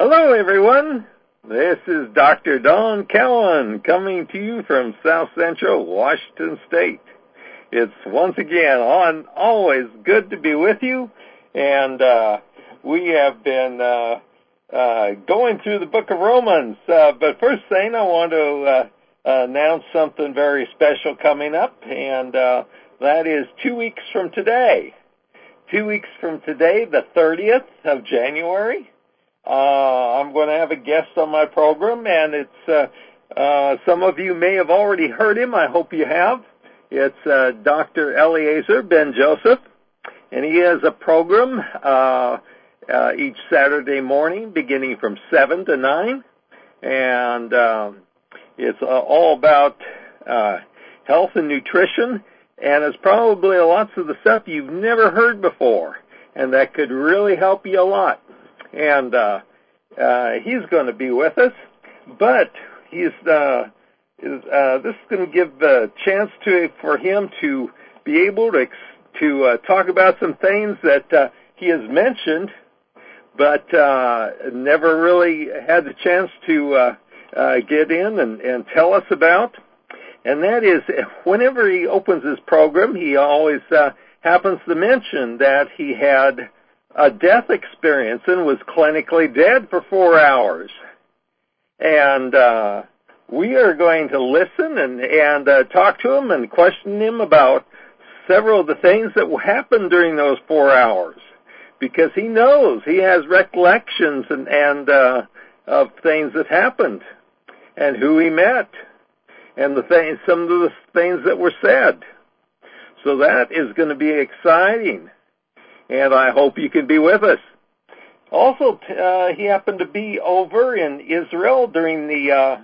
Hello, everyone. This is Dr. Don Cowan coming to you from South Central Washington State. It's once again always good to be with you, and we have been going through the book of Romans. But first thing, I want to announce something very special coming up, and that is 2 weeks from today. 2 weeks from today, the 30th of January. I'm going to have a guest on my program, and it's some of you may have already heard him. I hope you have. It's Dr. Eliezer Ben Joseph, and he has a program each Saturday morning beginning from 7 to 9, and it's all about health and nutrition, and it's probably lots of the stuff you've never heard before, and that could really help you a lot. And he's going to be with us, but this is going to give a chance for him to be able to talk about some things that he has mentioned, but never really had the chance to get in and tell us about. And that is, whenever he opens his program, he always happens to mention that he had a death experience and was clinically dead for 4 hours. And we are going to listen and talk to him and question him about several of the things that happened during those 4 hours, because he knows, he has recollections and of things that happened and who he met and some of the things that were said. So that is going to be exciting, and I hope you can be with us. Also, he happened to be over in Israel during the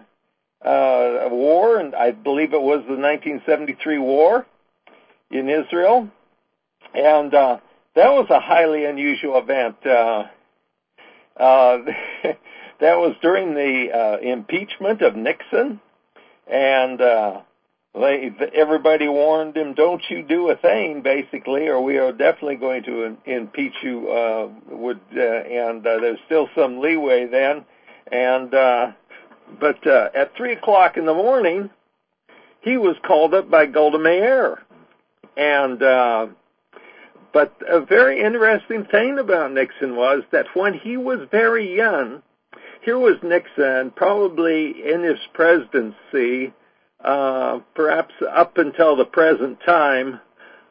war, and I believe it was the 1973 war in Israel, and that was a highly unusual event. That was during the impeachment of Nixon, and everybody warned him, don't you do a thing, basically, or we are definitely going to impeach you. There's still some leeway then. But at 3 o'clock in the morning, he was called up by Golda Meir. But a very interesting thing about Nixon was that when he was very young, here was Nixon, probably in his presidency, perhaps up until the present time,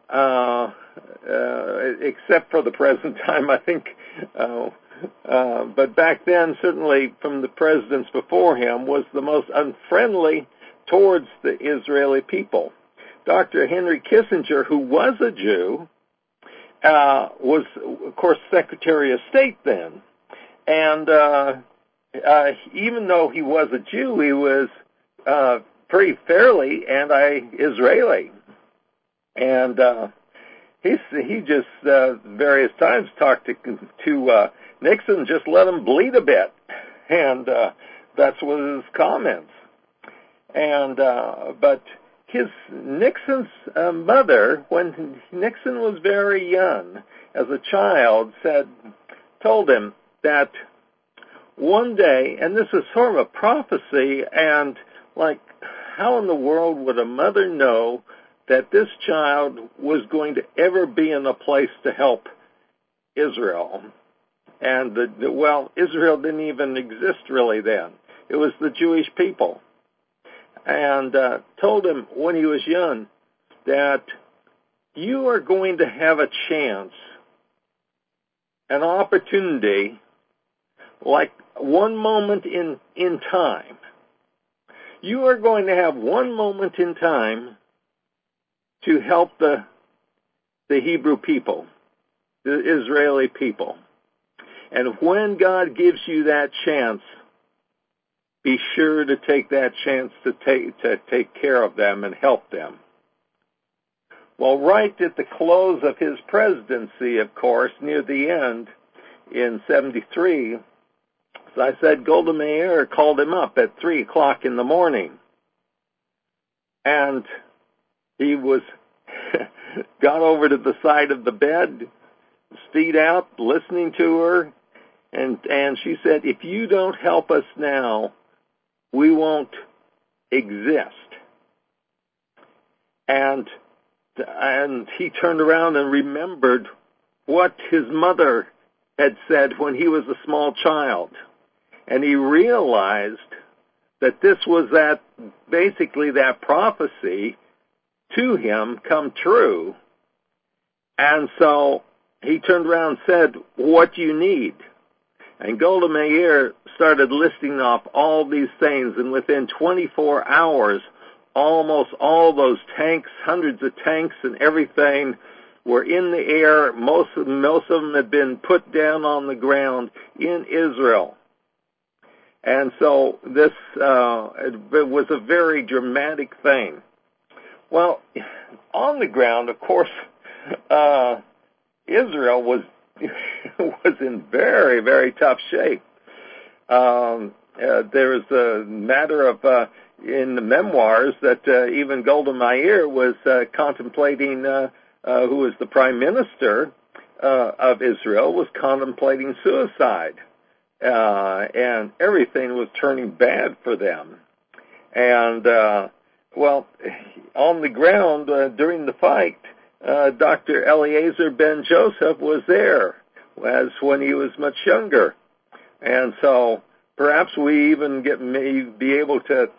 except for the present time, I think. But back then, certainly from the presidents before him, was the most unfriendly towards the Israeli people. Dr. Henry Kissinger, who was a Jew, was, of course, Secretary of State then. And even though he was a Jew, he was pretty fairly anti-Israeli, and he just various times talked to Nixon, just let him bleed a bit, and that's was his comments. And but Nixon's mother, when Nixon was very young, as a child, told him that one day, and this is sort of a prophecy, and like, how in the world would a mother know that this child was going to ever be in a place to help Israel? And, Israel didn't even exist really then. It was the Jewish people. And told him when he was young that you are going to have a chance, an opportunity, like one moment in time. You are going to have one moment in time to help the Hebrew people, the Israeli people. And when God gives you that chance, be sure to take that chance to take care of them and help them. Well, right at the close of his presidency, of course, near the end, in 73, as I said, Golda Meir called him up at 3 o'clock in the morning. And he got over to the side of the bed, feet out, listening to her, And she said, if you don't help us now, we won't exist. And he turned around and remembered what his mother had said when he was a small child. And he realized that this was basically that prophecy to him come true. And so he turned around and said, what do you need? And Golda Meir started listing off all these things, and within 24 hours, almost all those tanks, hundreds of tanks and everything, were in the air. Most of them had been put down on the ground in Israel. And so this it was a very dramatic thing. Well, on the ground, of course, Israel was in very, very tough shape. There's a matter of in the memoirs that even Golda Meir was contemplating, who was the prime minister of Israel, was contemplating suicide. And everything was turning bad for them. And, well, on the ground during the fight, Dr. Eliezer Ben Joseph was there, as when he was much younger. And so perhaps we even may be able to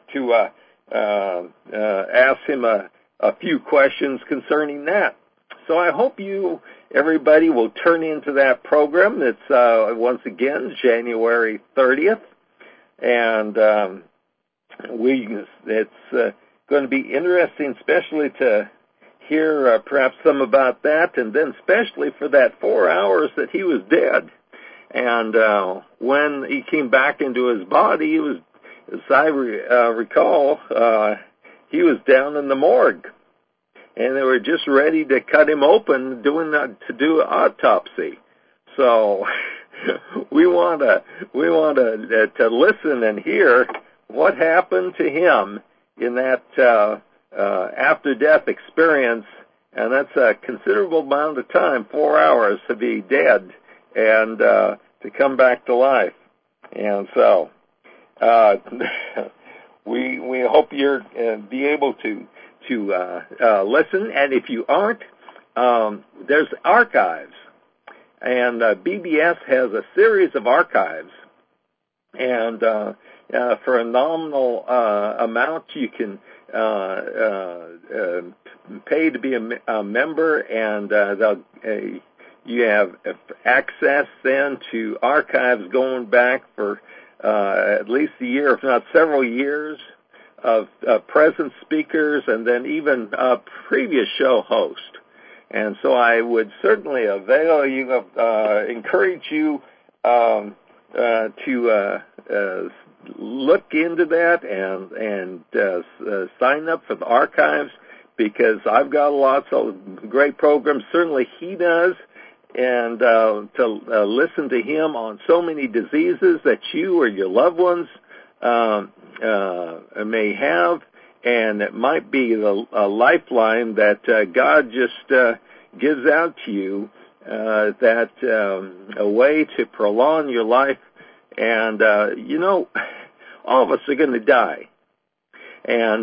ask him a few questions concerning that. So I hope everybody will turn into that program. It's once again January 30th, and it's going to be interesting, especially to hear perhaps some about that, and then especially for that 4 hours that he was dead. And when he came back into his body, he was, as I recall, he was down in the morgue. And they were just ready to cut him open, to do an autopsy. So we want to listen and hear what happened to him in that after-death experience, and that's a considerable amount of time, 4 hours to be dead and to come back to life. And so we hope you're be able to listen, and if you aren't, there's archives, and BBS has a series of archives, and for a nominal amount you can pay to be a member, and you have access then to archives going back for at least a year, if not several years, of present speakers, and then even previous show host. And so I would certainly encourage you to look into that and sign up for the archives, because I've got lots of great programs. Certainly he does. And to listen to him on so many diseases that you or your loved ones may have, and it might be a lifeline that God just gives out to you, that a way to prolong your life. And all of us are going to die, and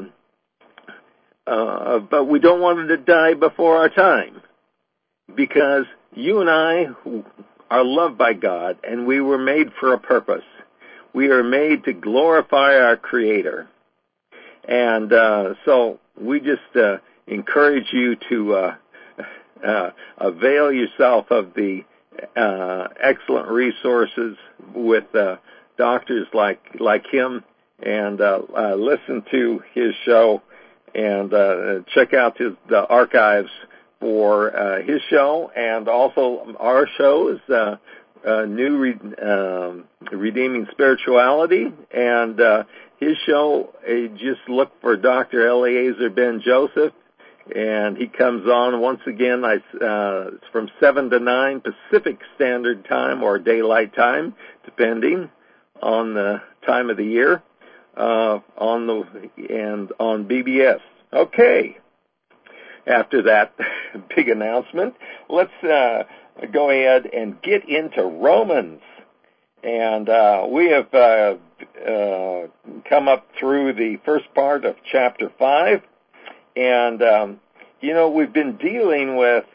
but we don't want to die before our time, because you and I are loved by God, and we were made for a purpose. We are made to glorify our Creator. And so we just encourage you to avail yourself of the excellent resources with doctors like him, and listen to his show, and check out the archives for his show, and also our shows, New Redeeming Spirituality, and his show, just look for Dr. Eliezer Ben Joseph, and he comes on once again from 7 to 9 Pacific Standard Time, or Daylight Time, depending on the time of the year, on BBS. Okay. After that big announcement, let's go ahead and get into Romans. And we have come up through the first part of chapter 5. And, we've been dealing with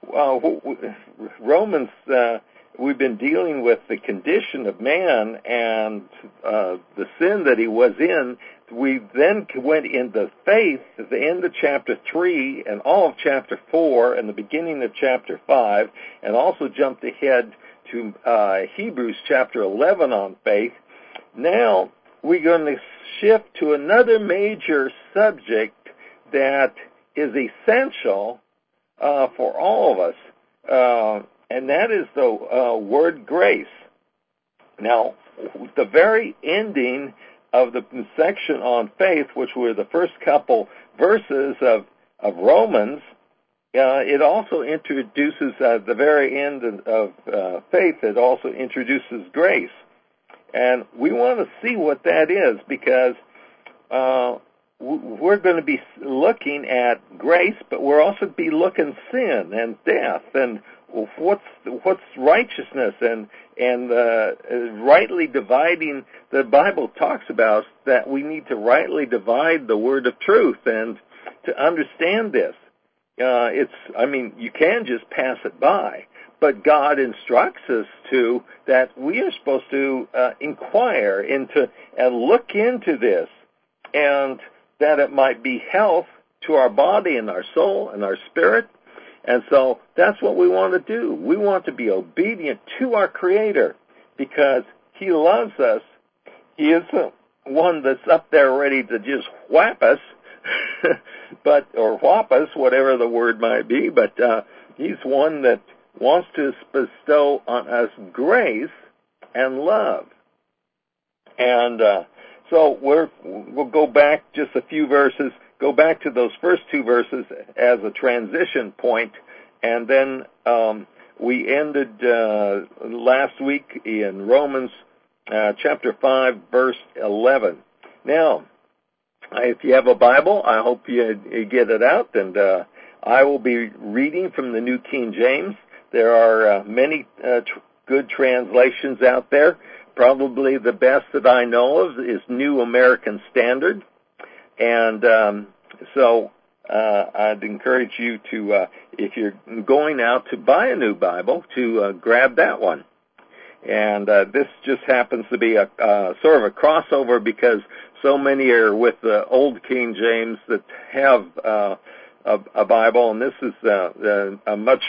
Romans. We've been dealing with the condition of man and the sin that he was in. We then went into faith at the end of chapter 3 and all of chapter 4 and the beginning of chapter 5, and also jumped ahead to Hebrews chapter 11 on faith. Now we're going to shift to another major subject that is essential for all of us, and that is the word grace. Now, the very ending of the section on faith, which were the first couple verses of Romans, it also introduces, the very end of faith, it also introduces grace. And we want to see what that is, because we're going to be looking at grace, but we're also be looking sin and death and what's righteousness and rightly dividing. The Bible talks about that we need to rightly divide the word of truth, and to understand this, you can just pass it by, but God instructs us that we are supposed to inquire into and look into this, and that it might be health to our body and our soul and our spirit. And so that's what we want to do. We want to be obedient to our Creator because He loves us. He isn't one that's up there ready to just whap us, or whop us, whatever the word might be, but He's one that wants to bestow on us grace and love. And so we'll go back just a few verses, go back to those first two verses as a transition point, and then we ended last week in Romans chapter 5, verse 11. Now, if you have a Bible, I hope you get it out, and I will be reading from the New King James. There are many good translations out there. Probably the best that I know of is New American Standard. And so I'd encourage you to, if you're going out to buy a new Bible, to grab that one. And this just happens to be a sort of a crossover because so many are with the old King James that have a Bible, and this is a much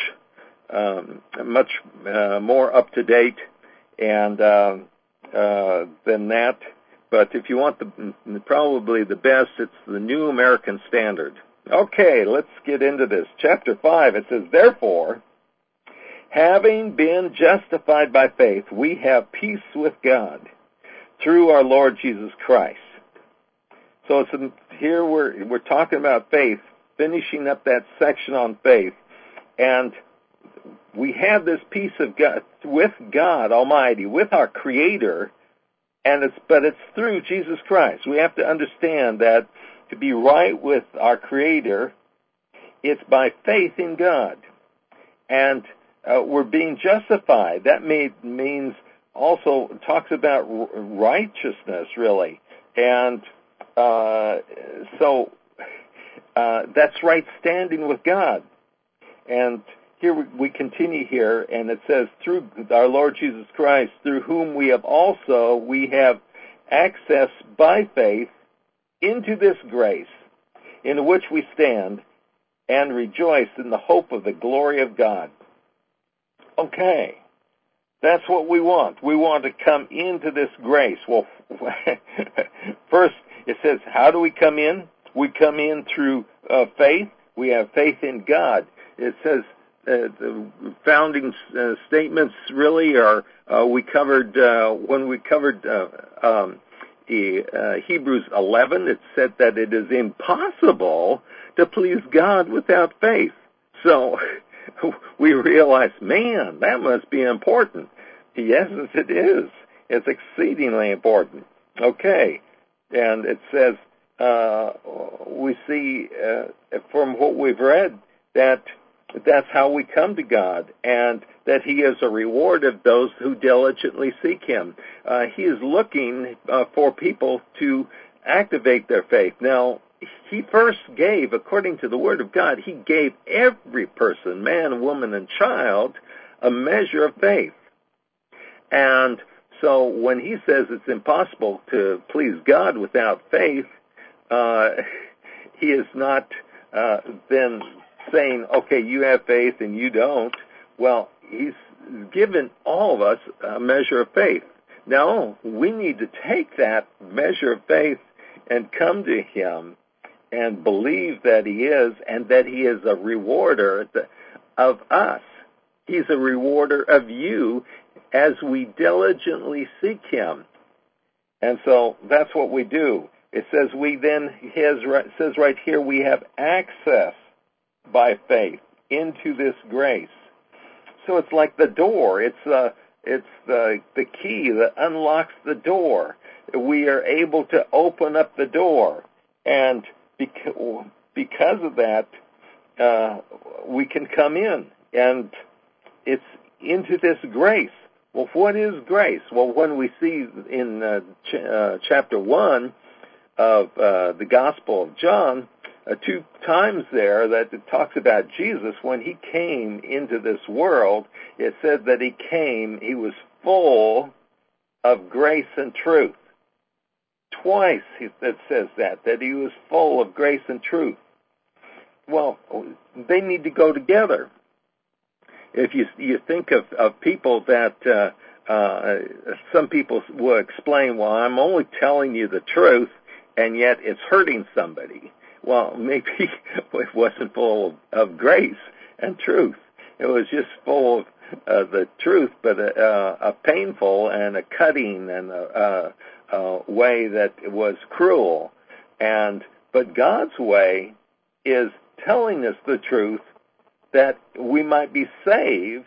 more up to date and than that. But if you want probably the best, it's the New American Standard. Okay, let's get into this. Chapter 5, it says, "Therefore, having been justified by faith, we have peace with God through our Lord Jesus Christ." So here we're talking about faith, finishing up that section on faith, and we have this peace of God with God Almighty, with our Creator, but it's through Jesus Christ. We have to understand that to be right with our Creator, it's by faith in God, and we're being justified. That means also talks about righteousness, really, and so that's right standing with God. And here we continue here, and it says, "Through our Lord Jesus Christ, through whom we have access by faith into this grace, in which we stand and rejoice in the hope of the glory of God." Okay, that's what we want. We want to come into this grace. Well, first it says, how do we come in? We come in through faith. We have faith in God. It says the founding statements really are, we covered, when we covered Hebrews 11, it said that it is impossible to please God without faith. So we realize, man, that must be important. Yes, it is. It's exceedingly important. Okay. And it says, we see from what we've read that that's how we come to God, and that He is a reward of those who diligently seek Him. He is looking for people to activate their faith. Now, He first gave, according to the Word of God, He gave every person, man, woman, and child, a measure of faith. And so when He says it's impossible to please God without faith, He is not then saying, okay, you have faith and you don't. Well, He's given all of us a measure of faith. Now, we need to take that measure of faith and come to Him and believe that He is, and that He is a rewarder of us. He's a rewarder of you as we diligently seek Him. And so that's what we do. It says it says right here, we have access by faith into this grace. So it's like the door. It's the key that unlocks the door. We are able to open up the door, and because of that, we can come in, and it's into this grace. Well, what is grace? Well, when we see in chapter 1 of the Gospel of John, 2 times there that it talks about Jesus, when He came into this world, it said that He was full of grace and truth. Twice it says that He was full of grace and truth. Well, they need to go together. If you think of people that some people will explain, well, I'm only telling you the truth, and yet it's hurting somebody. Well, maybe it wasn't full of grace and truth. It was just full of the truth, but a painful and a cutting and a way that was cruel. But God's way is telling us the truth that we might be saved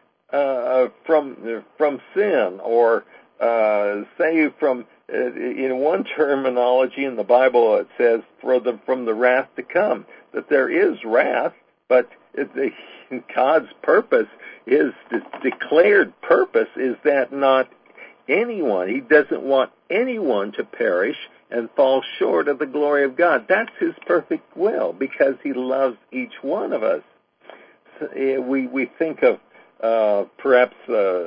from sin, or saved from, in one terminology in the Bible it says, from the wrath to come. That there is wrath, but God's purpose, His declared purpose, is that not anyone, He doesn't want anyone to perish and fall short of the glory of God. That's His perfect will, because He loves each one of us. We think of perhaps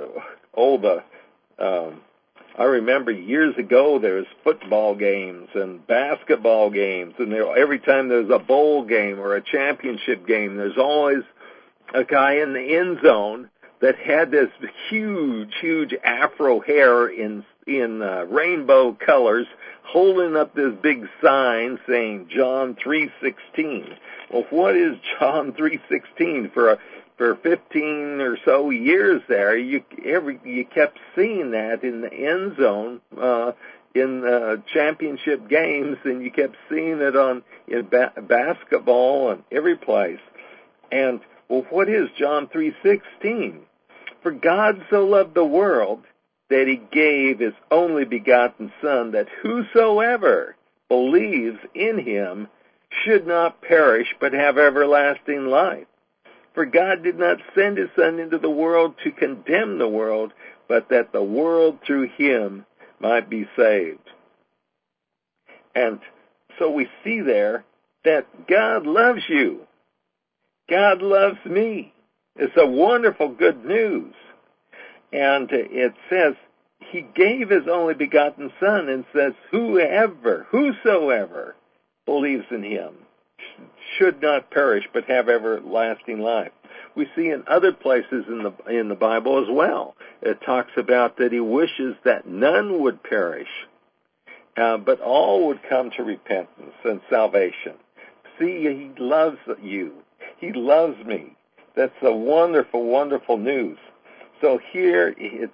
I remember years ago there was football games and basketball games, and every time there's a bowl game or a championship game, there's always a guy in the end zone that had this huge afro hair in rainbow colors, holding up this big sign saying John 3:16. Well, what is John 3:16? For 15 or so years there, you kept seeing that in the end zone in championship games, and you kept seeing it in basketball and every place. And well, what is John 3:16? For God so loved the world that He gave His only begotten Son, that whosoever believes in Him should not perish but have everlasting life. For God did not send His Son into the world to condemn the world, but that the world through Him might be saved. And so we see there that God loves you. God loves me. It's a wonderful good news. And it says He gave His only begotten Son, and says whosoever believes in Him should not perish but have everlasting life. We see in other places in the Bible as well, it talks about that He wishes that none would perish, but all would come to repentance and salvation. See, He loves you. He loves me. That's a wonderful, wonderful news. So here it's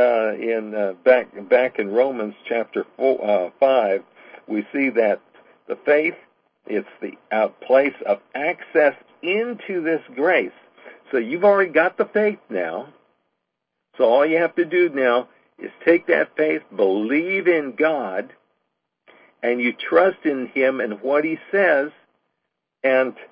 back in Romans chapter 5, we see that the faith, it's the place of access into this grace. So you've already got the faith now. So all you have to do now is take that faith, believe in God, and you trust in Him and what He says, and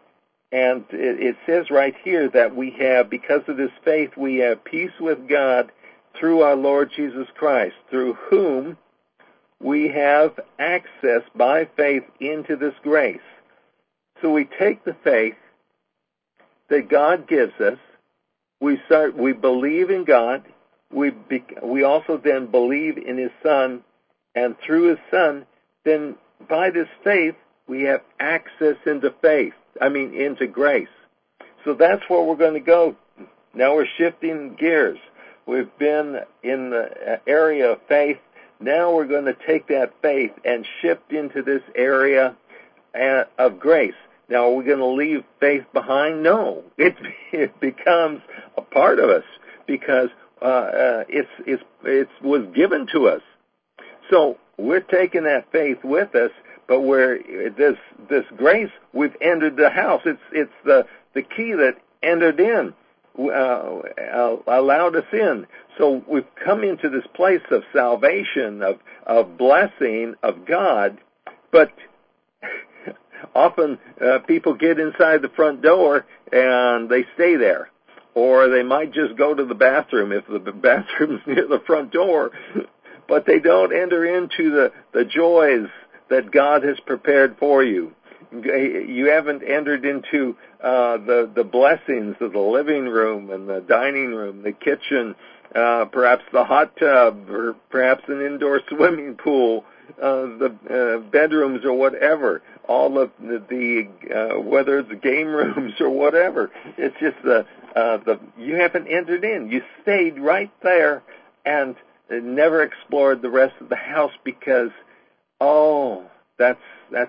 And it says right here that we have, because of this faith, we have peace with God through our Lord Jesus Christ, through whom we have access by faith into this grace. So we take the faith that God gives us, we believe in God, we also then believe in His Son, and through His Son, then by this faith, we have access into into grace. So that's where we're going to go. Now we're shifting gears. We've been in the area of faith. Now we're going to take that faith and shift into this area of grace. Now, are we going to leave faith behind? No. It becomes a part of us because it was given to us. So we're taking that faith with us, but this grace, we've entered the house. It's the key that entered in, allowed us in. So we've come into this place of salvation, of blessing of God, but often people get inside the front door and they stay there. Or they might just go to the bathroom if the bathroom's near the front door, but they don't enter into the joys that God has prepared for you. You haven't entered into the blessings of the living room and the dining room, the kitchen, perhaps the hot tub, or perhaps an indoor swimming pool, the bedrooms or whatever, all of the whether it's game rooms or whatever. It's just you haven't entered in. You stayed right there and never explored the rest of the house because, that's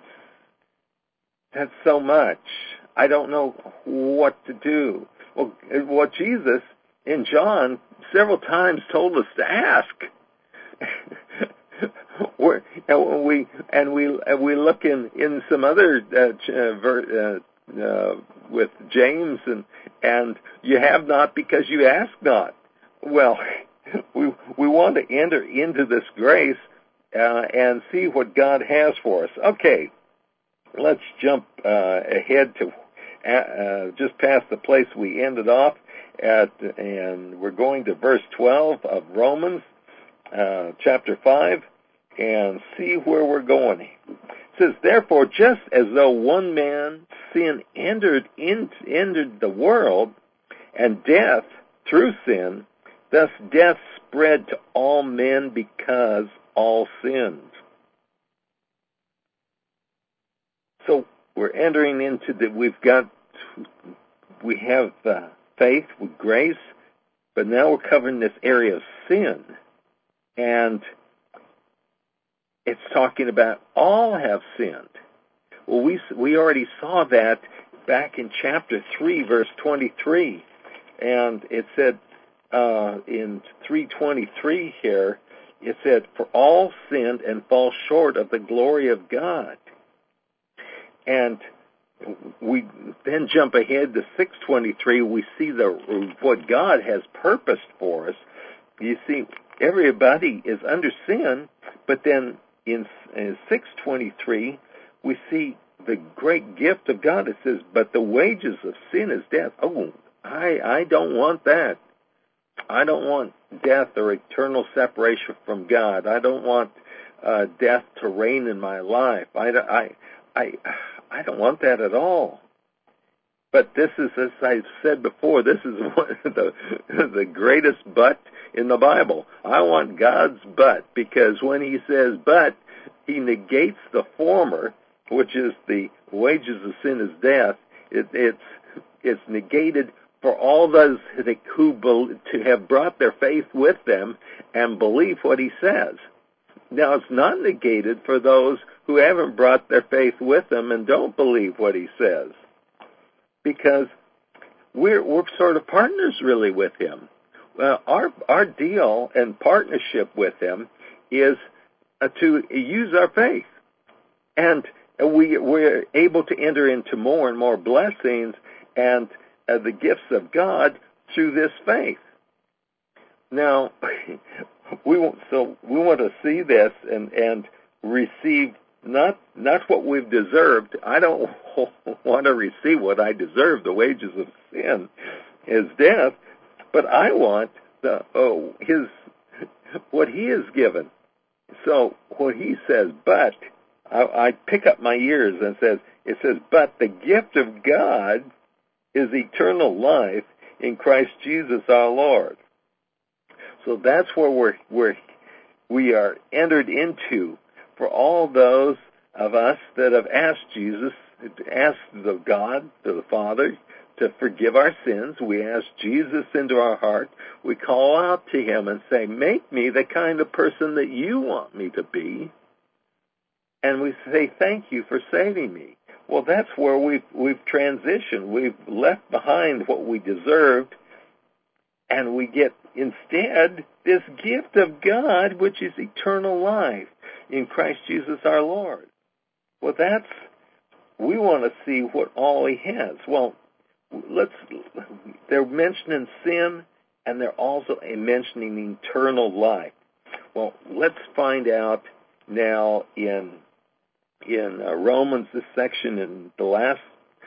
so much. I don't know what to do. Well, what Jesus in John several times told us to ask. we look in some other with James and you have not because you ask not. Well, we want to enter into this grace and see what God has for us. Okay, let's jump ahead to just past the place we ended off at, and we're going to verse 12 of Romans chapter 5 and see where we're going. It says, therefore, just as though one man's sin entered the world, and death through sin, thus death spread to all men because all sinned. So we're entering into we have faith with grace, but now we're covering this area of sin. And it's talking about all have sinned. Well, we already saw that back in chapter 3, verse 23. And it said in 3:23 here, it said, for all sinned and fall short of the glory of God. And we then jump ahead to 6:23. We see what God has purposed for us. You see, everybody is under sin, but then in 6:23, we see the great gift of God. It says, but the wages of sin is death. Oh, I don't want that. I don't want death or eternal separation from God. I don't want death to reign in my life. I don't want that at all. But this is, as I said before, this is one of the greatest but in the Bible. I want God's but, because when He says but, He negates the former, which is the wages of sin is death. It's negated for all those who to have brought their faith with them and believe what He says. Now, it's not negated for those who haven't brought their faith with them and don't believe what He says, because we're sort of partners really with Him. Well, our deal and partnership with Him is to use our faith, and we're able to enter into more and more blessings and the gifts of God through this faith. Now, we want to see this and receive not what we've deserved. I don't want to receive what I deserve. The wages of sin is death, but I want what he has given. So what he says, but I pick up my ears and it says, but the gift of God is eternal life in Christ Jesus our Lord. So that's where we are entered into for all those of us that have asked Jesus, asked the God, the Father, to forgive our sins. We ask Jesus into our heart. We call out to him and say, make me the kind of person that you want me to be. And we say, thank you for saving me. Well, that's where we've transitioned. We've left behind what we deserved, and we get instead this gift of God, which is eternal life in Christ Jesus our Lord. Well, we want to see what all he has. Well, they're mentioning sin, and they're also mentioning eternal life. Well, let's find out now in Romans, this section in the last,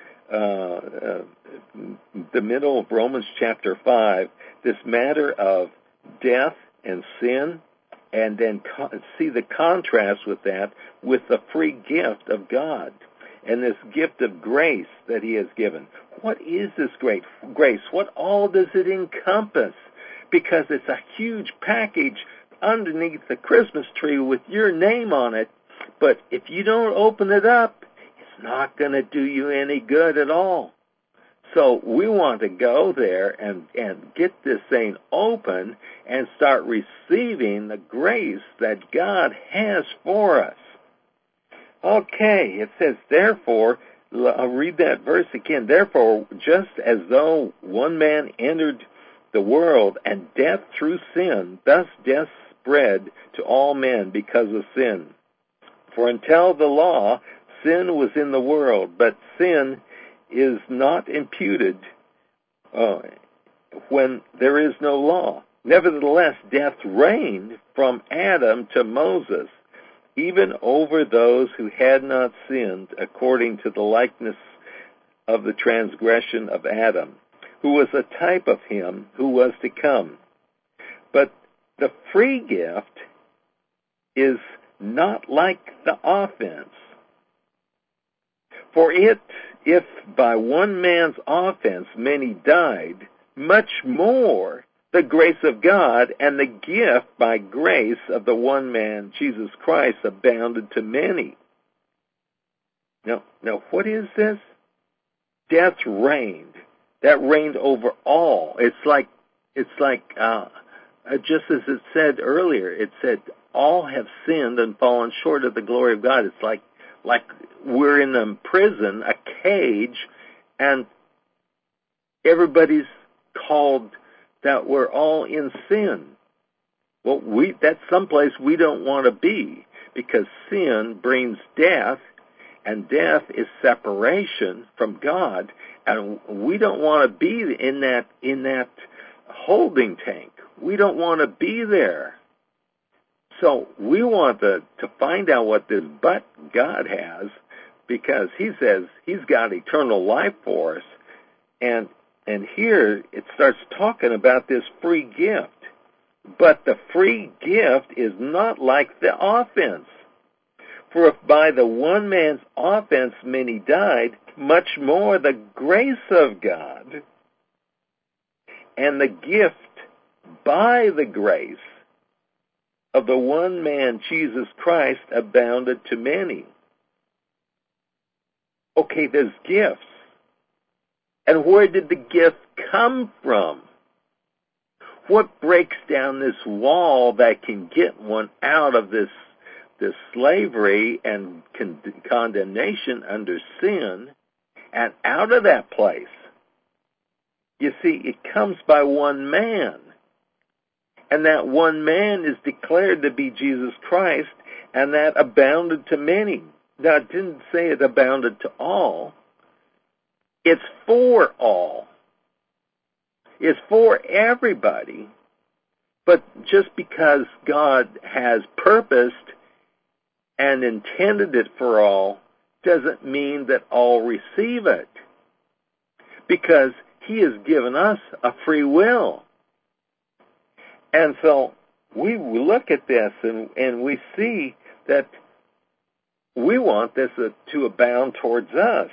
the middle of Romans chapter 5, this matter of death and sin, and then see the contrast with that with the free gift of God and this gift of grace that he has given. What is this grace? What all does it encompass? Because it's a huge package underneath the Christmas tree with your name on it. But if you don't open it up, it's not going to do you any good at all. So we want to go there and get this thing open and start receiving the grace that God has for us. Okay, it says, therefore, I'll read that verse again. Therefore, just as though one man entered the world and death through sin, thus death spread to all men because of sin. For until the law, sin was in the world, but sin is not imputed when there is no law. Nevertheless, death reigned from Adam to Moses, even over those who had not sinned, according to the likeness of the transgression of Adam, who was a type of him who was to come. But the free gift is not like the offense. For if by one man's offense many died, much more the grace of God and the gift by grace of the one man, Jesus Christ, abounded to many. Now what is this? Death reigned. That reigned over all. It's like just as it said earlier, it said all have sinned and fallen short of the glory of God. It's like we're in a prison, a cage, and everybody's called that we're all in sin. Well, that's someplace we don't want to be, because sin brings death, and death is separation from God, and we don't want to be in that holding tank. We don't want to be there. So we want to find out what this but God has, because he says he's got eternal life for us. And here it starts talking about this free gift. But the free gift is not like the offense. For if by the one man's offense many died, much more the grace of God and the gift by the grace of the one man, Jesus Christ, abounded to many. Okay, there's gifts. And where did the gift come from? What breaks down this wall that can get one out of this slavery and condemnation under sin and out of that place? You see, it comes by one man. And that one man is declared to be Jesus Christ, and that abounded to many. Now, it didn't say it abounded to all. It's for all. It's for everybody. But just because God has purposed and intended it for all doesn't mean that all receive it, because he has given us a free will. And so we look at this and we see that we want this to abound towards us.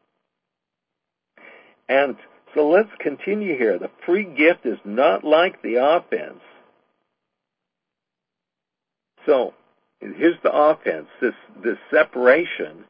And so let's continue here. The free gift is not like the offense. So here's the offense, this separation.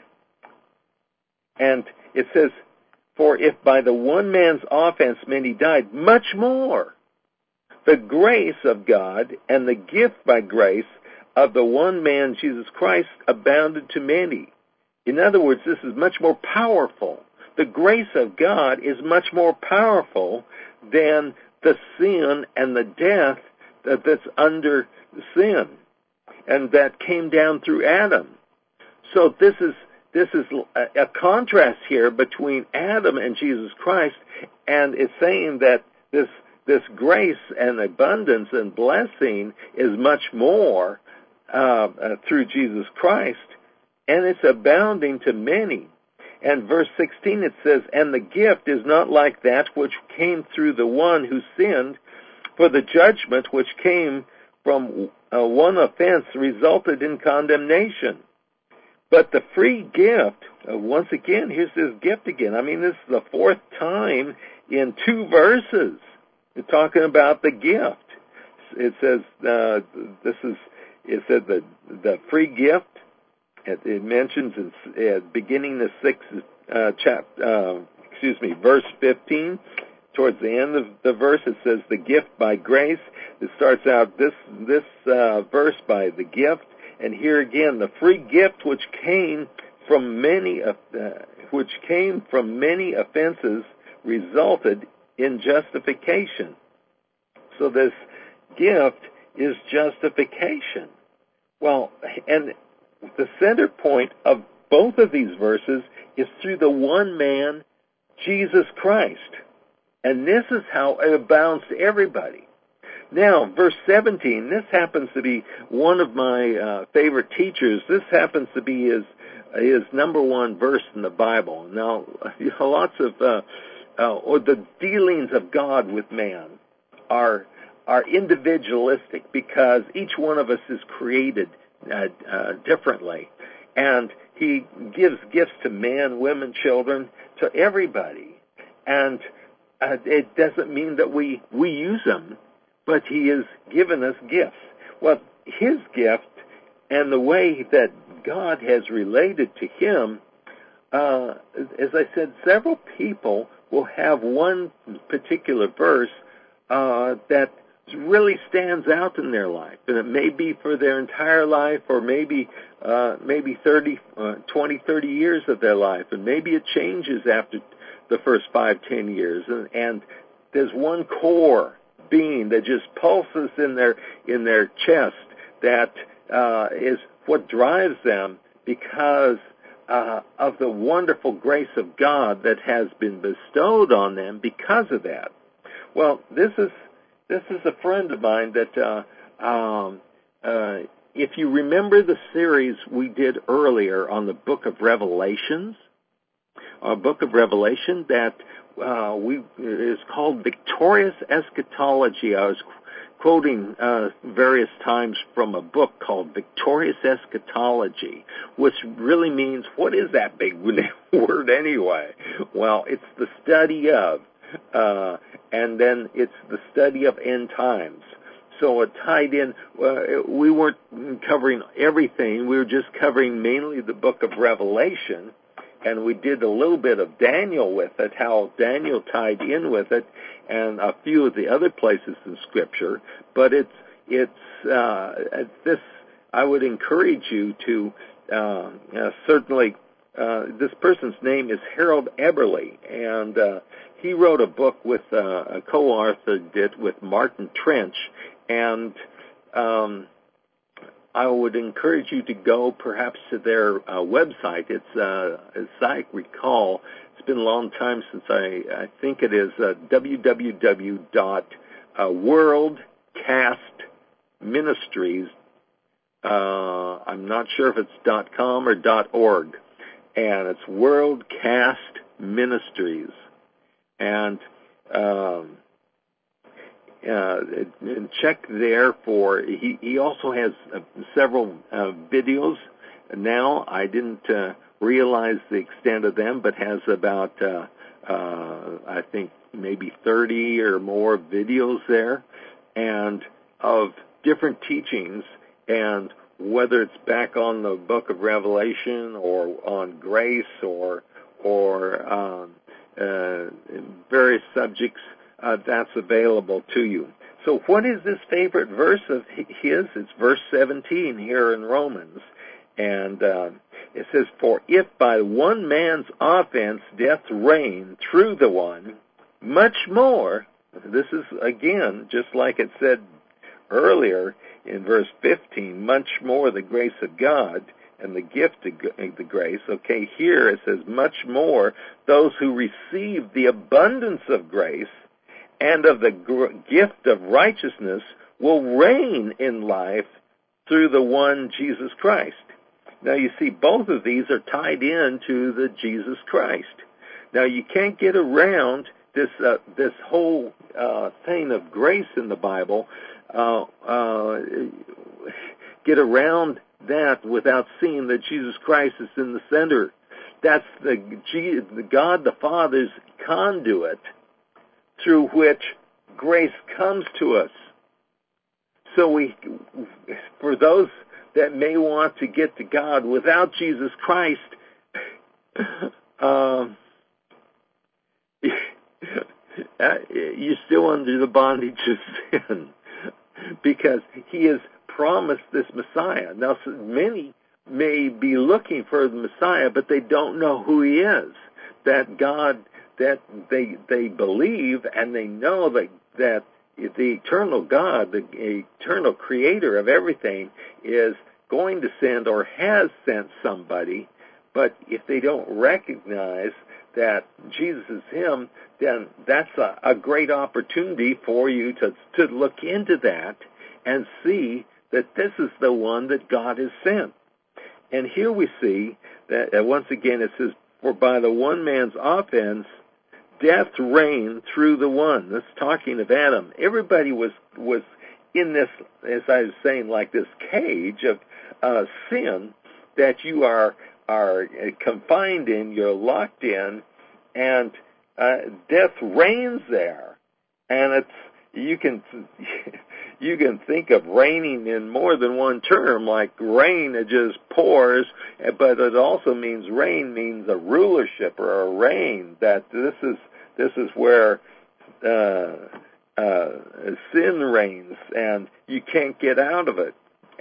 And it says, for if by the one man's offense many died, much more the grace of God and the gift by grace of the one man, Jesus Christ, abounded to many. In other words, this is much more powerful. The grace of God is much more powerful than the sin and the death that's under sin, and that came down through Adam. So this is a contrast here between Adam and Jesus Christ, and it's saying that this grace and abundance and blessing is much more through Jesus Christ, and it's abounding to many. And verse 16 it says, and the gift is not like that which came through the one who sinned, for the judgment which came from one offense resulted in condemnation. But the free gift, once again, here's this gift again. I mean, this is the fourth time in 2 verses we're talking about the gift. It says the free gift. It mentions beginning the 6th verse 15. Towards the end of the verse, it says the gift by grace. It starts out this verse by the gift, and here again the free gift which came from many offenses resulted in justification. So this gift is justification. Well, and the center point of both of these verses is through the one man, Jesus Christ. And this is how it abounds to everybody. Now, verse 17, this happens to be one of my favorite teachers. This happens to be his number one verse in the Bible. Now, lots of the dealings of God with man are individualistic, because each one of us is created differently, and he gives gifts to men, women, children, to everybody, and it doesn't mean that we use them, but he has given us gifts. Well, his gift and the way that God has related to him, as I said, several people will have one particular verse that really stands out in their life, and it may be for their entire life, or maybe 20, 30 years of their life, and maybe it changes after the first 5-10 years, and there's one core being that just pulses in their chest that is what drives them, because of the wonderful grace of God that has been bestowed on them because of that. Well, this is a friend of mine that, if you remember the series we did earlier on the book of Revelations, our book of Revelation that is called Victorious Eschatology. I was quoting various times from a book called Victorious Eschatology, which really means, what is that big word anyway? Well, it's the study of, and then it's the study of end times. So it tied in, we weren't covering everything, we were just covering mainly the book of Revelation, and we did a little bit of Daniel with it, how Daniel tied in with it, and a few of the other places in Scripture. But it's this. I would encourage you to certainly. This person's name is Harold Eberly, and he wrote a book with a co-authored it with Martin Trench, and I would encourage you to go perhaps to their website. It's, as I recall, it's been a long time since I think it is www.worldcastministries.com. I'm not sure if it's .com or .org, and it's WorldCast Ministries. And check there for, he also has several videos now. I didn't realize the extent of them, but has about, I think, maybe 30 or more videos there, and of different teachings, and whether it's back on the book of Revelation or on grace or various subjects, that's available to you. So what is this favorite verse of his? It's verse 17 here in Romans. And it says, "For if by one man's offense death reigned through the one, much more," this is, again, just like it said earlier in verse 15, "much more the grace of God and the gift of the grace." Okay, here it says, "much more those who receive the abundance of grace and of the gift of righteousness will reign in life through the one Jesus Christ." Now you see, both of these are tied into the Jesus Christ. Now you can't get around this whole thing of grace in the Bible, get around that without seeing that Jesus Christ is in the center. That's the God the Father's conduit through which grace comes to us. So for those that may want to get to God without Jesus Christ, you're still under the bondage of sin, because he has promised this Messiah. Now, many may be looking for the Messiah, but they don't know who he is. That God, that they believe and they know that the eternal God, the eternal creator of everything, is going to send or has sent somebody, but if they don't recognize that Jesus is him, then that's a great opportunity for you to look into that and see that this is the one that God has sent. And here we see that, once again, it says, "For by the one man's offense, death reigned through the one." That's talking of Adam. Everybody was in this, as I was saying, like this cage of sin that you are confined in, you're locked in, and death reigns there. And it's you can think of reigning in more than one term, like rain, it just pours, but it also means reign means a rulership or a reign, that this is where sin reigns and you can't get out of it.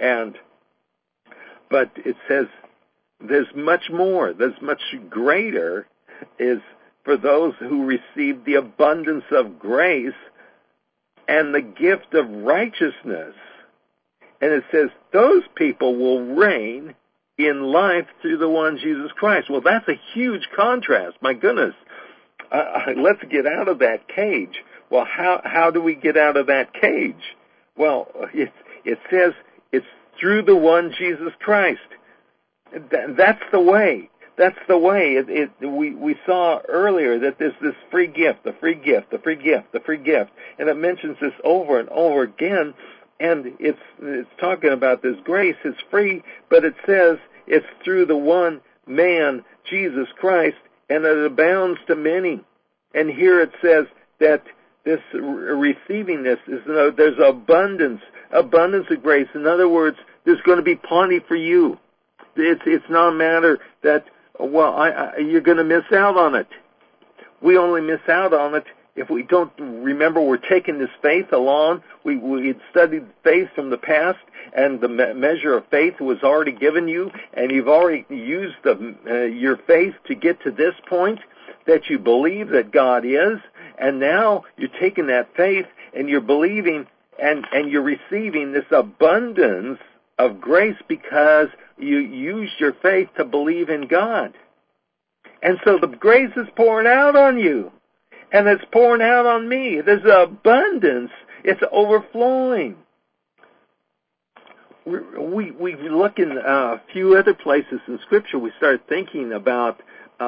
But it says there's much more, there's much greater, is for those who receive the abundance of grace and the gift of righteousness. And it says those people will reign in life through the one Jesus Christ. Well, that's a huge contrast. My goodness. Let's get out of that cage. Well, how do we get out of that cage? Well, it says it's through the one Jesus Christ. That's the way. That's the way. We saw earlier that there's this free gift, the free gift, the free gift, the free gift. And it mentions this over and over again. And it's talking about this grace. It's free, but it says it's through the one man, Jesus Christ, and it abounds to many. And here it says that this receiving this is, there's abundance of grace. In other words, there's going to be plenty for you. It's not a matter that, you're going to miss out on it. We only miss out on it if we don't remember we're taking this faith along. We had studied faith from the past, and the measure of faith was already given you, and you've already used your faith to get to this point that you believe that God is, and now you're taking that faith and you're believing and you're receiving this abundance of grace because you used your faith to believe in God. And so the grace is pouring out on you. And it's pouring out on me. There's abundance. It's overflowing. we look in a few other places in Scripture. We start thinking about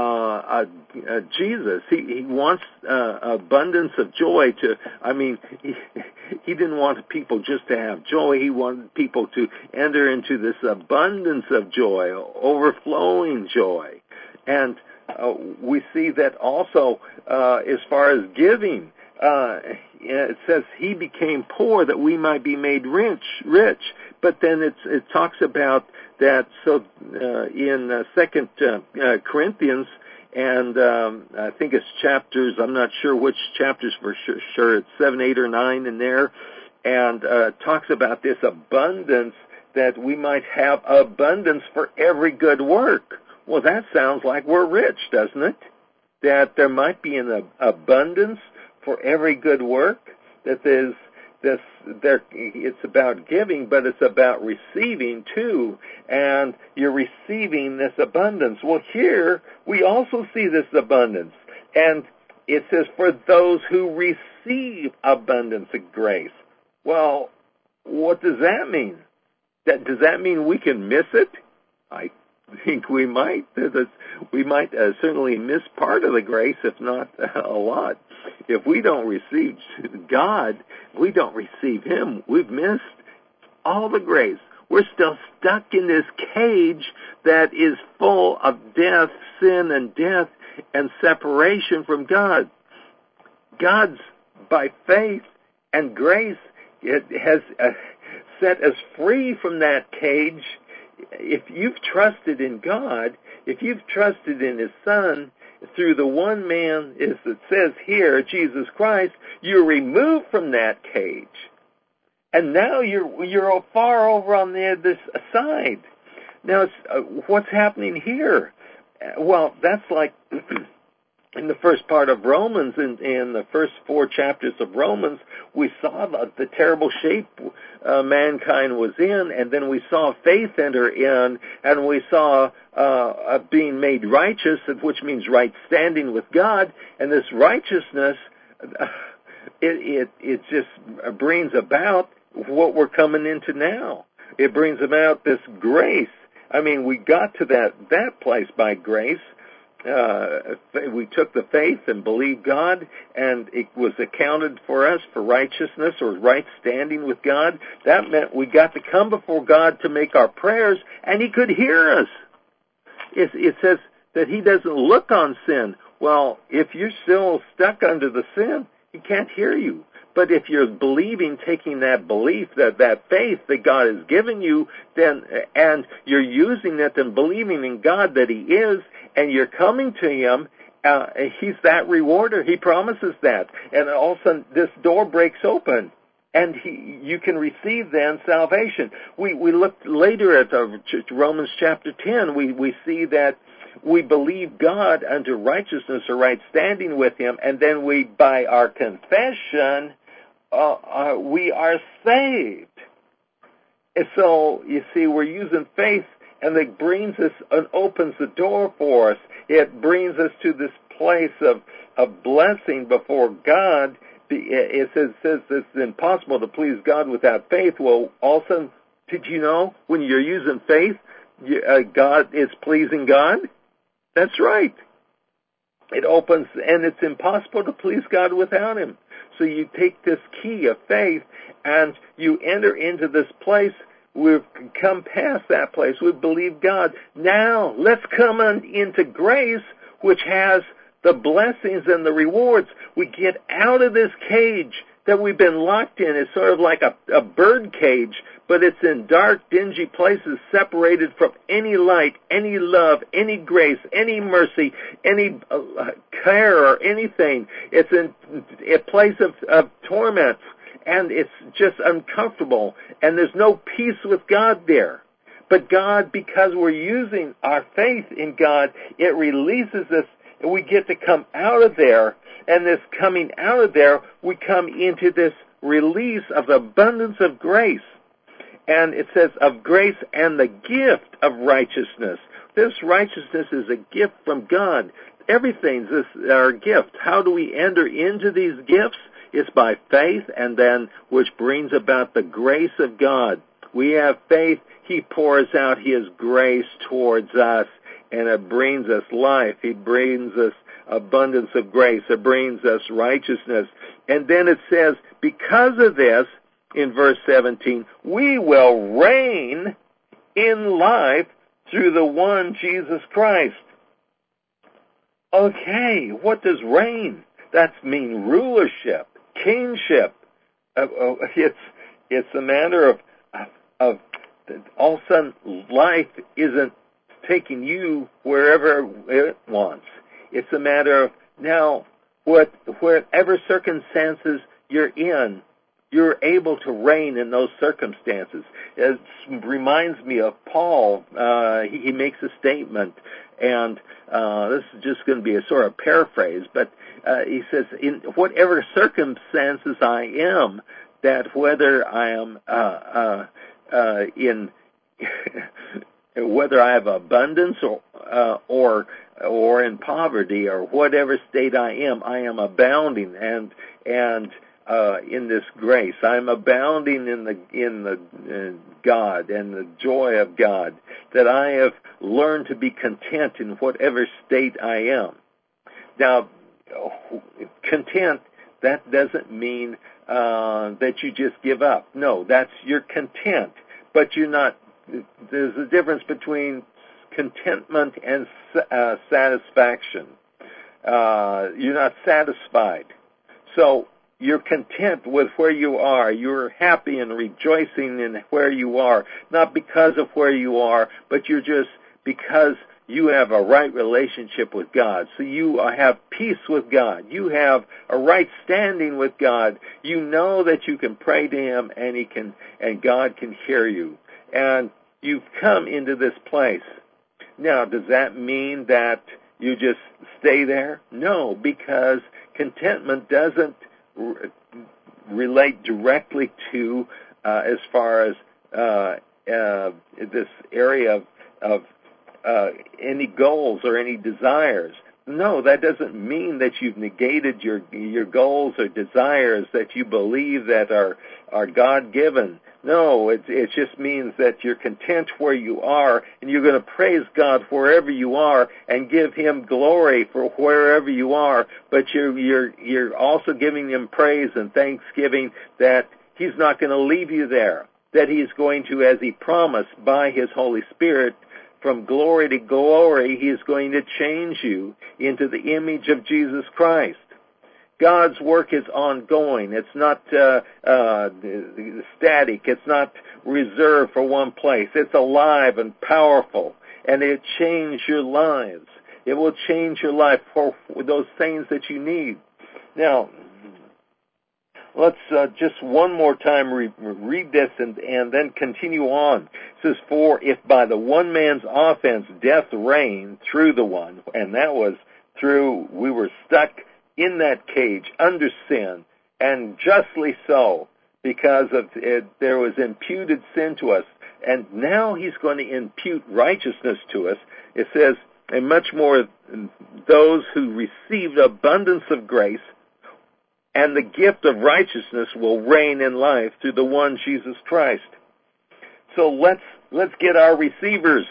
Jesus. He wants abundance of joy. He didn't want people just to have joy. He wanted people to enter into this abundance of joy, overflowing joy. And we see that also as far as giving. It says he became poor that we might be made rich. But then it talks about that. So in 2 Corinthians, and I think it's chapters. I'm not sure which chapters for sure. It's 7, 8, or 9 in there, and talks about this abundance, that we might have abundance for every good work. Well, that sounds like we're rich, doesn't it? That there might be an abundance for every good work. That there's it's about giving, but it's about receiving too. And you're receiving this abundance. Well, here we also see this abundance. And it says, for those who receive abundance of grace. Well, what does that mean? Does that mean we can miss it? I think we might. We might certainly miss part of the grace, if not a lot. If we don't receive God, we don't receive Him, we've missed all the grace. We're still stuck in this cage that is full of death, sin and death, and separation from God. God's, by faith and grace, it has set us free from that cage. If you've trusted in God, if you've trusted in His Son, through the one man, as it says here, Jesus Christ, you're removed from that cage. And now you're far over on the other side. Now, what's happening here? Well, that's like in the first part of Romans, in the first 4 chapters of Romans, we saw the terrible shape mankind was in, and then we saw faith enter in, and we saw being made righteous, which means right standing with God, and this righteousness, it just brings about what we're coming into now. It brings about this grace. I mean, we got to that place by grace. We took the faith and believed God, and it was accounted for us for righteousness or right standing with God. That meant we got to come before God to make our prayers, and He could hear us. It says that He doesn't look on sin. Well, if you're still stuck under the sin, He can't hear you. But if you're believing, taking that belief, that faith that God has given you, then, and you're using it and believing in God that He is, and you're coming to Him, He's that rewarder. He promises that. And all of a sudden, this door breaks open, and you can receive then salvation. We looked later at Romans chapter 10. We see that we believe God unto righteousness or right standing with Him, and then we, by our confession, we are saved. And so, you see, we're using faith, and it brings us and opens the door for us. It brings us to this place of blessing before God. It says it's impossible to please God without faith. Well, also, did you know when you're using faith, God is pleasing God? That's right. It opens, and it's impossible to please God without Him. So you take this key of faith, and you enter into this place. We've come past that place. We believe God. Now, let's come into grace, which has the blessings and the rewards. We get out of this cage that we've been locked in. It's sort of like a bird cage, but it's in dark, dingy places, separated from any light, any love, any grace, any mercy, any care or anything. It's in a place of torment, and it's just uncomfortable, and there's no peace with God there. But God, because we're using our faith in God, it releases us, and we get to come out of there. And this coming out of there, we come into this release of the abundance of grace. And it says, of grace and the gift of righteousness. This righteousness is a gift from God. Everything's our gift. How do we enter into these gifts? It's by faith, and then which brings about the grace of God. we have faith, He pours out His grace towards us, and it brings us life. He brings us abundance of grace. It brings us righteousness. And then it says, because of this, in verse 17, we will reign in life through the one Jesus Christ. Okay, what does reign? That mean rulership, kingship. It's a matter of all of a sudden life isn't taking you wherever it wants. It's a matter of now, whatever circumstances you're in, you're able to reign in those circumstances. It reminds me of Paul. He makes a statement, and this is just going to be a sort of paraphrase, but he says, in whatever circumstances I am, that whether I am in whether I have abundance or in poverty or whatever state I am abounding and in this grace. I'm abounding in the God and the joy of God, that I have learned to be content in whatever state I am. Now, content, that doesn't mean that you just give up. No, you're content, but you're not. There's a difference between contentment and satisfaction. You're not satisfied. So you're content with where you are. You're happy and rejoicing in where you are, not because of where you are, but you're just because you have a right relationship with God. So you have peace with God. You have a right standing with God. You know that you can pray to Him and God can hear you. And you've come into this place. Now, does that mean that you just stay there? No, because contentment doesn't relate directly to as far as this area of any goals or any desires. No, that doesn't mean that you've negated your goals or desires that you believe that are God-given. No, it just means that you're content where you are, and you're going to praise God wherever you are and give Him glory for wherever you are. But you're also giving Him praise and thanksgiving that He's not going to leave you there. That He's going to, as He promised by His Holy Spirit, from glory to glory, He is going to change you into the image of Jesus Christ. God's work is ongoing. It's not static. It's not reserved for one place. It's alive and powerful, and it changes your lives. It will change your life for those things that you need. Now, let's just one more time read this and then continue on. It says, for if by the one man's offense death reigned through the one, and that was through, we were stuck in that cage under sin, and justly so, because of it, there was imputed sin to us, and now He's going to impute righteousness to us. It says, and much more those who received abundance of grace and the gift of righteousness will reign in life through the one Jesus Christ. So let's get our receivers.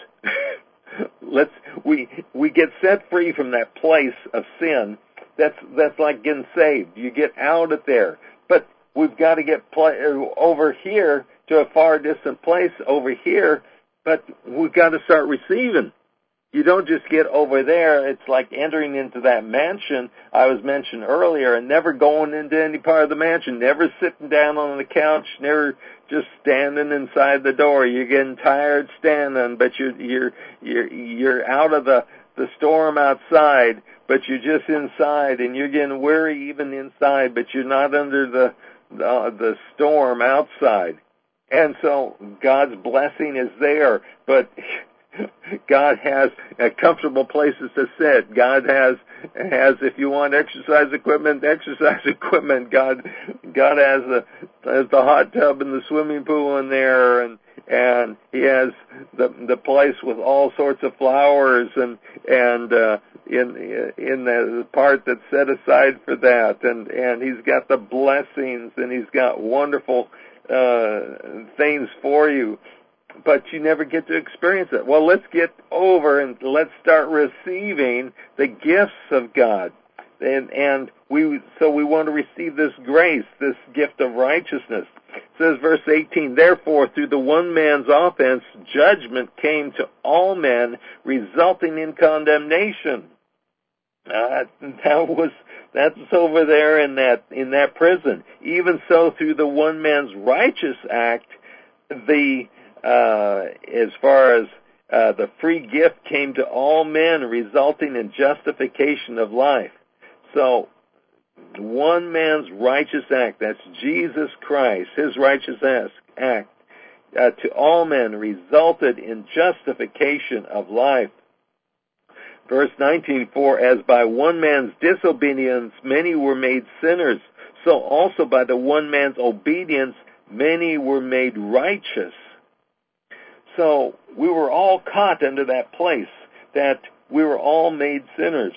We get set free from that place of sin. That's like getting saved. You get out of there. But we've got to get over here to a far distant place over here, but we've got to start receiving. You don't just get over there. It's like entering into that mansion I was mentioned earlier and never going into any part of the mansion, never sitting down on the couch, never just standing inside the door. You're getting tired standing, but you're out of the storm outside, but you're just inside, and you're getting weary even inside, but you're not under the storm outside. And so God's blessing is there, but God has comfortable places to sit. God has, if you want exercise equipment. God has the hot tub and the swimming pool in there, and He has the place with all sorts of flowers and in the part that's set aside for that, and He's got the blessings, and He's got wonderful things for you, but you never get to experience it. Well, let's get over and let's start receiving the gifts of God. And we want to receive this grace, this gift of righteousness. It says, verse 18, therefore, through the one man's offense, judgment came to all men, resulting in condemnation. That's over there in that prison. Even so, through the one man's righteous act, as far as the free gift came to all men, resulting in justification of life. So, one man's righteous act, that's Jesus Christ, his righteous act, to all men resulted in justification of life. Verse 19, for as by one man's disobedience many were made sinners, so also by the one man's obedience many were made righteous. So we were all caught into that place that we were all made sinners.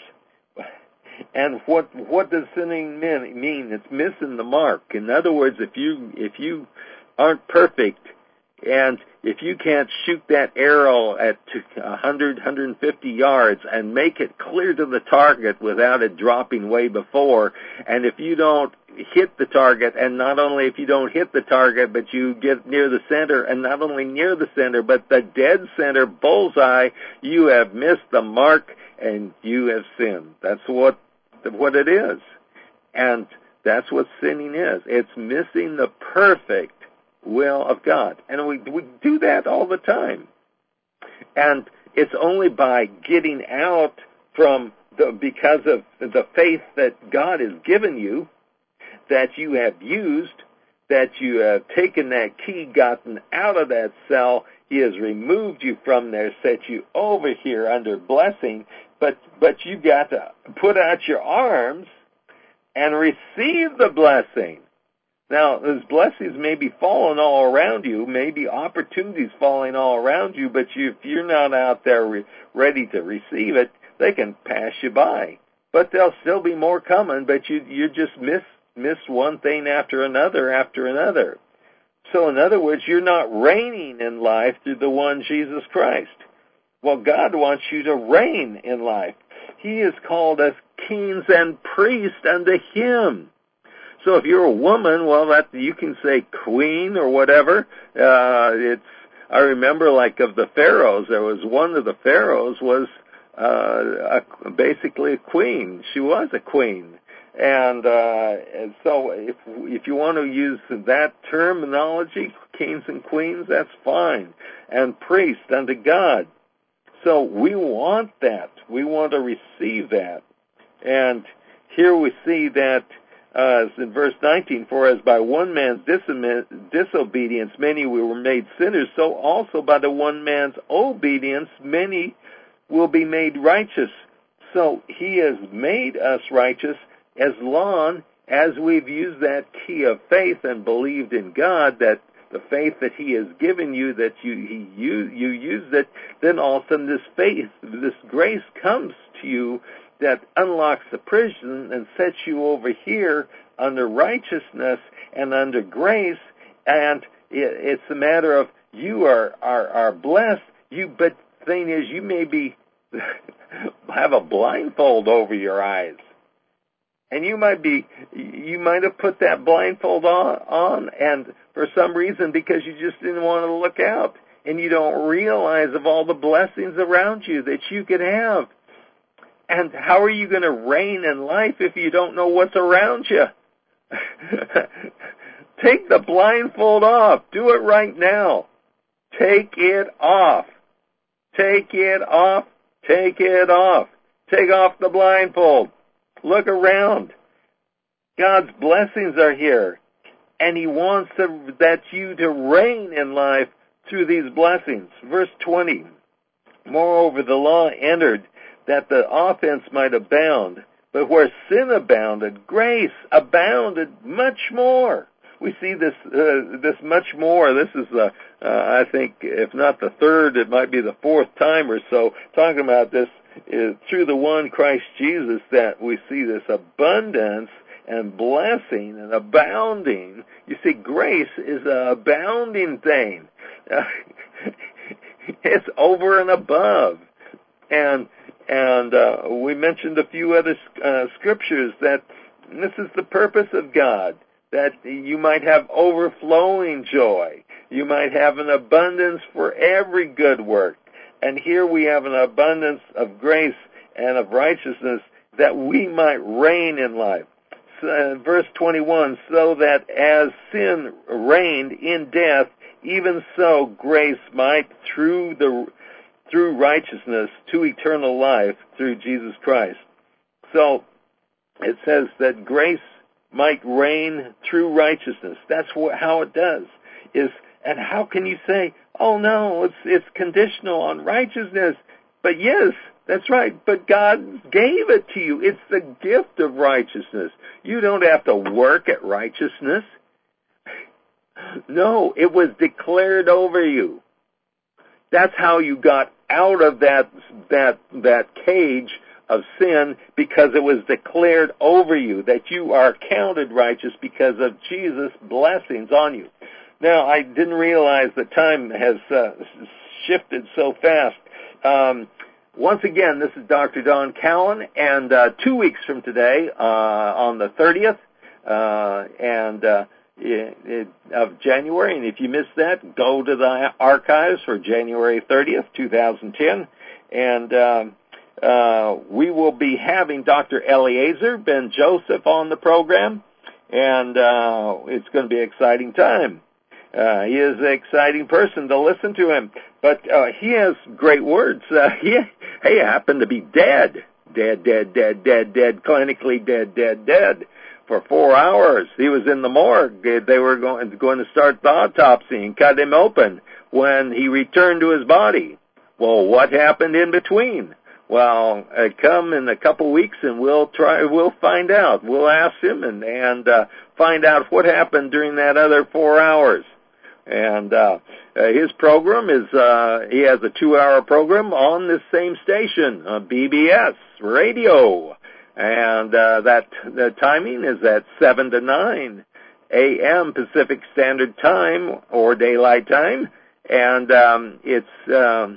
And what does sinning mean? It's missing the mark. In other words, if you aren't perfect, and if you can't shoot that arrow at 100, 150 yards and make it clear to the target without it dropping way before, and if you don't hit the target, and not only if you don't hit the target, but you get near the center, and not only near the center, but the dead center bullseye, you have missed the mark and you have sinned. That's what it is. And that's what sinning is. It's missing the perfect will of God. And we do that all the time. And it's only by getting out from because of the faith that God has given you, that you have used, that you have taken that key, gotten out of that cell, He has removed you from there, set you over here under blessing, but you got to put out your arms and receive the blessing. Now, those blessings may be falling all around you, maybe opportunities falling all around you, but if you're not out there ready to receive it, they can pass you by. But there'll still be more coming, but you just miss one thing after another. So in other words, you're not reigning in life through the one Jesus Christ. Well, God wants you to reign in life. He has called us kings and priests unto Him. So if you're a woman, well, that you can say queen or whatever. I remember, like, of the pharaohs, there was one of the pharaohs was basically a queen. She was a queen. And so if you want to use that terminology, kings and queens, that's fine. And priests unto God. So we want that. We want to receive that. And here we see that in verse 19, for as by one man's disobedience many were made sinners, so also by the one man's obedience many will be made righteous. So He has made us righteous as long as we've used that key of faith and believed in God, that the faith that He has given you, that you used it, then all of a sudden this faith, this grace comes to you that unlocks the prison and sets you over here under righteousness and under grace, and it's a matter of you are blessed. But the thing is, you may have a blindfold over your eyes. And you might have put that blindfold on, and for some reason, because you just didn't want to look out, and you don't realize of all the blessings around you that you could have. And how are you going to reign in life if you don't know what's around you? Take the blindfold off. Do it right now. Take it off. Take it off. Take it off. Take off the blindfold. Look around. God's blessings are here. And He wants you to reign in life through these blessings. Verse 20. Moreover, the law entered that the offense might abound. But where sin abounded, grace abounded much more. We see this much more. This is I think, if not the third, it might be the fourth time or so, talking about this through the one Christ Jesus, that we see this abundance and blessing and abounding. You see, grace is an abounding thing. It's over and above. And we mentioned a few other scriptures that this is the purpose of God, that you might have overflowing joy. You might have an abundance for every good work. And here we have an abundance of grace and of righteousness that we might reign in life. So, verse 21, so that as sin reigned in death, even so grace might through righteousness to eternal life through Jesus Christ. So it says that grace might reign through righteousness. That's how it does. And how can you say, oh no, it's conditional on righteousness? But yes, that's right. But God gave it to you. It's the gift of righteousness. You don't have to work at righteousness. No, it was declared over you. That's how you got out of that cage of sin, because it was declared over you that you are counted righteous because of Jesus' blessings on you. Now, I didn't realize the time has shifted so fast. Once again, this is Dr. Don Cowan, and 2 weeks from today, on the 30th, of January, and if you missed that, go to the archives for January 30th, 2010, and we will be having Dr. Eliezer Ben Joseph on the program, and it's going to be an exciting time. He is an exciting person to listen to him, but he has great words. He happened to be dead, clinically dead for 4 hours. He was in the morgue. They were going to start the autopsy and cut him open when he returned to his body. Well, what happened in between? Well, come in a couple weeks and we'll find out. We'll ask him and find out what happened during that other 4 hours. And his program is, he has a 2-hour program on this same station, BBS Radio. And the timing is at 7 to 9 a.m. Pacific Standard Time or Daylight Time. And it's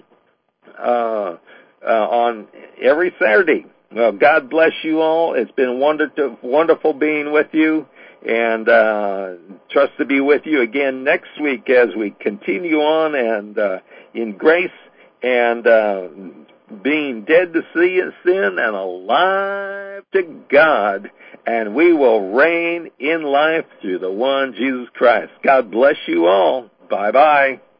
on every Saturday. Well, God bless you all. It's been wonderful being with you, and trust to be with you again next week as we continue on and in grace and being dead to sin and alive to God, and we will reign in life through the one Jesus Christ. God bless you all. Bye-bye.